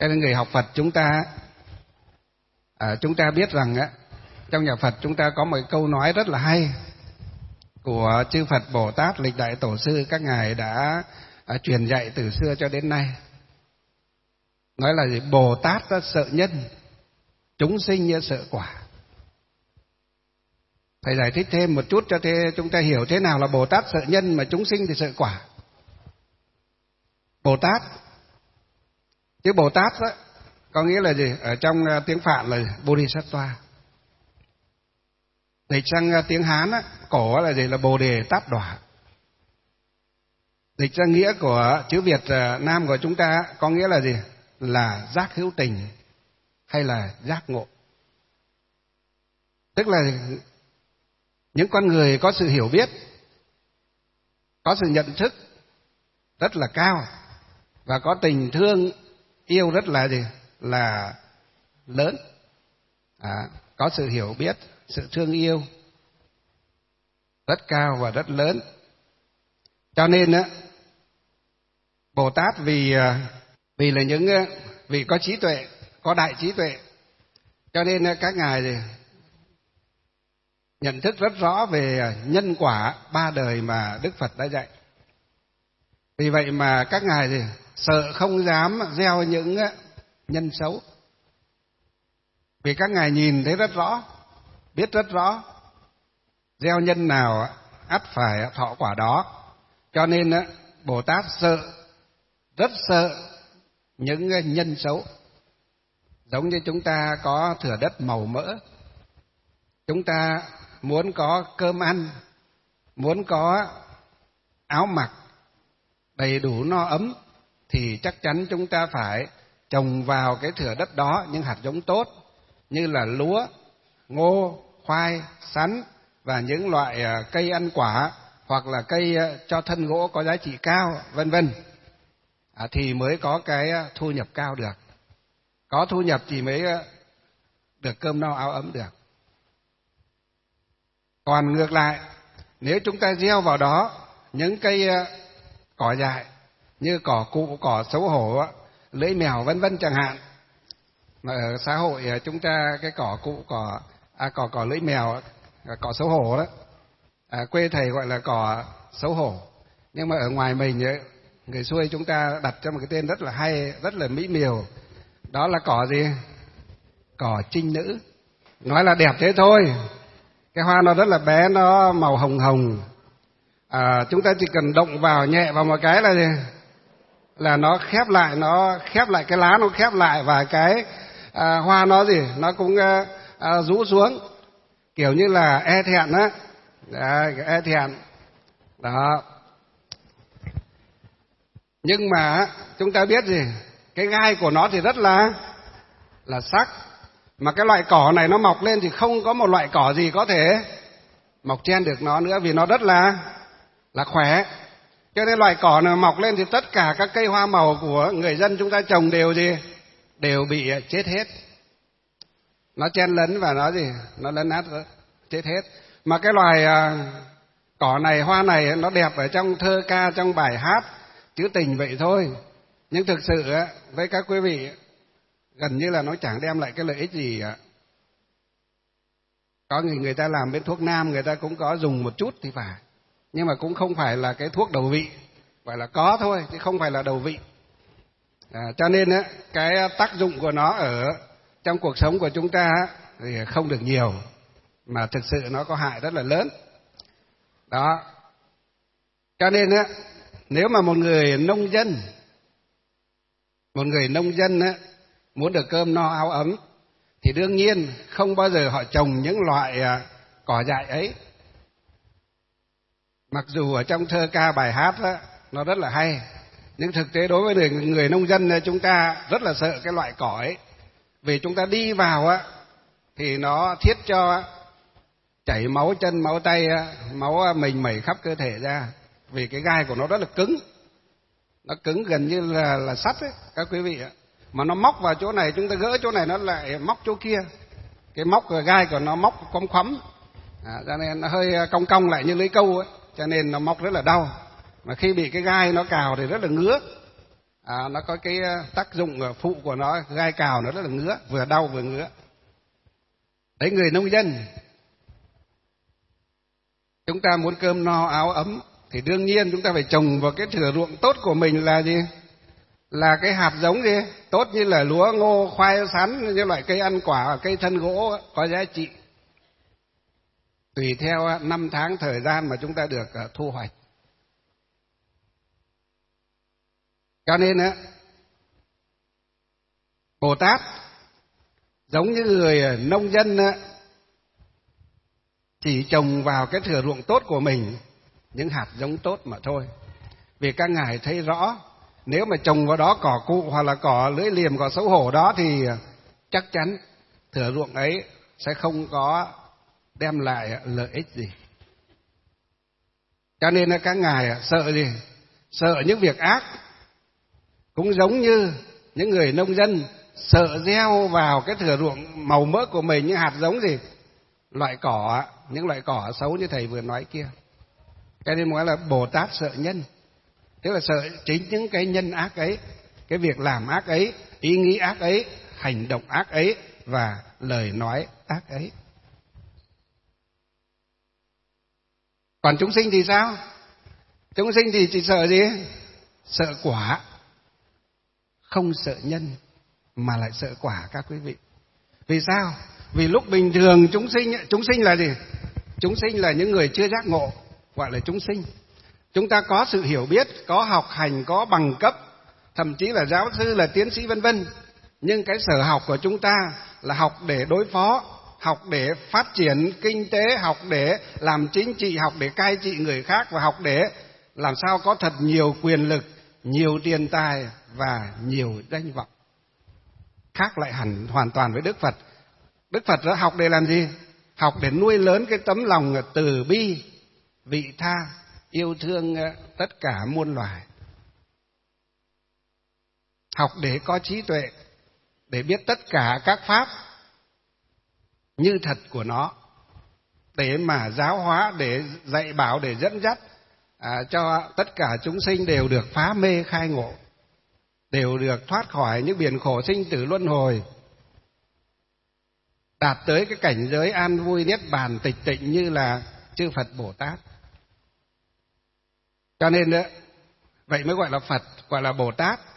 Cho nên người học Phật chúng ta biết rằng trong nhà Phật chúng ta có một câu nói rất là hay của chư Phật Bồ Tát lịch đại tổ sư, các ngài đã truyền dạy từ xưa cho đến nay. Nói là gì? Bồ Tát sợ nhân, chúng sinh sợ quả. Thầy giải thích thêm một chút cho chúng ta hiểu thế nào là Bồ Tát sợ nhân mà chúng sinh thì sợ quả. Bồ Tát, chữ Bồ Tát đó, có nghĩa là gì? Ở trong tiếng Phạn là Bodhisattva. Dịch sang tiếng Hán cổ là gì? Là Bồ Đề Tát Đọa. Dịch ra nghĩa của chữ Việt Nam của chúng ta có nghĩa là gì? Là giác hữu tình hay là giác ngộ. Tức là những con người có sự hiểu biết, có sự nhận thức rất là cao và có tình thương yêu rất là gì? Là lớn. Có sự hiểu biết, sự thương yêu rất cao và rất lớn. Cho nên Bồ Tát vì là những vị có trí tuệ, có đại trí tuệ, cho nên các ngài nhận thức rất rõ về nhân quả ba đời mà Đức Phật đã dạy. Vì vậy mà các ngài sợ không dám gieo những nhân xấu. Vì các ngài nhìn thấy rất rõ, biết rất rõ, gieo nhân nào ắt phải thọ quả đó. Cho nên Bồ Tát sợ, rất sợ những nhân xấu. Giống như chúng ta có thửa đất màu mỡ, chúng ta muốn có cơm ăn, muốn có áo mặc đầy đủ no ấm, thì chắc chắn chúng ta phải trồng vào cái thửa đất đó những hạt giống tốt như là lúa, ngô, khoai, sắn và những loại cây ăn quả hoặc là cây cho thân gỗ có giá trị cao, vân vân. Thì mới có cái thu nhập cao được. Có thu nhập thì mới được cơm no áo ấm được. Còn ngược lại, nếu chúng ta gieo vào đó những cây cỏ dại như cỏ cụ, cỏ xấu hổ, lưỡi mèo vân vân chẳng hạn, mà ở xã hội chúng ta cái cỏ cụ, cỏ lưỡi mèo, cỏ xấu hổ đó, quê thầy gọi là cỏ xấu hổ, nhưng mà ở ngoài mình người xuôi chúng ta đặt cho một cái tên rất là hay, rất là mỹ miều. Đó là cỏ gì? Cỏ trinh nữ. Nói là đẹp thế thôi. Cái hoa nó rất là bé, nó màu hồng hồng. Chúng ta chỉ cần động vào nhẹ vào một cái là gì? Là nó khép lại cái lá, nó khép lại và cái hoa nó gì? Nó cũng rũ xuống. Kiểu như là e thẹn á. E thẹn. Đó. Nhưng mà chúng ta biết gì? Cái gai của nó thì rất là sắc. Mà cái loại cỏ này nó mọc lên thì không có một loại cỏ gì có thể mọc chen được nó nữa, vì nó rất là khỏe. Cho nên loại cỏ này mọc lên thì tất cả các cây hoa màu của người dân chúng ta trồng đều bị chết hết. Nó chen lấn và nó lấn át chết hết. Mà cái loài cỏ này, hoa này nó đẹp ở trong thơ ca, trong bài hát trữ tình vậy thôi. Nhưng thực sự với các quý vị gần như là nó chẳng đem lại cái lợi ích gì cả. Có người ta làm bên thuốc nam, người ta cũng có dùng một chút thì phải, nhưng mà cũng không phải là cái thuốc đầu vị, gọi là có thôi chứ không phải là đầu vị. Cho nên cái tác dụng của nó ở trong cuộc sống của chúng ta thì không được nhiều, mà thực sự nó có hại rất là lớn. Đó. Cho nên nếu mà một người nông dân muốn được cơm no áo ấm thì đương nhiên không bao giờ họ trồng những loại cỏ dại ấy. Mặc dù ở trong thơ ca bài hát nó rất là hay, nhưng thực tế đối với người nông dân chúng ta rất là sợ cái loại cỏ ấy. Vì chúng ta đi vào thì nó thiết cho chảy máu chân, máu tay, máu mình mẩy khắp cơ thể ra. Vì cái gai của nó rất là cứng. Nó cứng gần như là sắt ấy, các quý vị ạ. Mà nó móc vào chỗ này, chúng ta gỡ chỗ này nó lại móc chỗ kia. Cái móc gai của nó móc quắm khoắm, cho nên nó hơi cong cong lại như lưỡi câu ấy, cho nên nó móc rất là đau. Mà khi bị cái gai nó cào thì rất là ngứa. nó có cái tác dụng phụ của nó, gai cào nó rất là ngứa, vừa đau vừa ngứa. Đấy, người nông dân, chúng ta muốn cơm no áo ấm thì đương nhiên chúng ta phải trồng vào cái thửa ruộng tốt của mình là gì? Là cái hạt giống gì? Tốt như là lúa, ngô, khoai, sắn, như loại cây ăn quả, cây thân gỗ có giá trị. Tùy theo năm tháng thời gian mà chúng ta được thu hoạch. Cho nên Bồ Tát giống như người nông dân chỉ trồng vào cái thửa ruộng tốt của mình những hạt giống tốt mà thôi. Vì các ngài thấy rõ, nếu mà trồng vào đó cỏ cụ hoặc là cỏ lưỡi liềm, cỏ xấu hổ đó thì chắc chắn thửa ruộng ấy sẽ không có đem lại lợi ích gì. Cho nên là các ngài sợ gì? Sợ những việc ác. Cũng giống như những người nông dân sợ gieo vào cái thửa ruộng màu mỡ của mình những hạt giống gì? Loại cỏ, những loại cỏ xấu như thầy vừa nói kia. Cho nên nói là Bồ Tát sợ nhân. Tức là sợ chính những cái nhân ác ấy, cái việc làm ác ấy, ý nghĩ ác ấy, hành động ác ấy và lời nói ác ấy. Còn chúng sinh thì sao? Chúng sinh thì chỉ sợ gì? Sợ quả. Không sợ nhân mà lại sợ quả các quý vị. Vì sao? Vì lúc bình thường chúng sinh là gì? Chúng sinh là những người chưa giác ngộ, gọi là chúng sinh. Chúng ta có sự hiểu biết, có học hành, có bằng cấp, thậm chí là giáo sư, là tiến sĩ vân vân. Nhưng cái sở học của chúng ta là học để đối phó, học để phát triển kinh tế, học để làm chính trị, học để cai trị người khác, và học để làm sao có thật nhiều quyền lực, nhiều tiền tài và nhiều danh vọng. Khác lại hẳn hoàn toàn với Đức Phật. Đức Phật đã học để làm gì? Học để nuôi lớn cái tấm lòng từ bi, vị tha, yêu thương tất cả muôn loài. Học để có trí tuệ, để biết tất cả các pháp như thật của nó, để mà giáo hóa, để dạy bảo, để dẫn dắt cho tất cả chúng sinh đều được phá mê khai ngộ, đều được thoát khỏi những biển khổ sinh tử luân hồi, đạt tới cái cảnh giới an vui niết bàn tịch tịnh như là chư Phật Bồ Tát. Cho nên vậy mới gọi là Phật, gọi là Bồ Tát.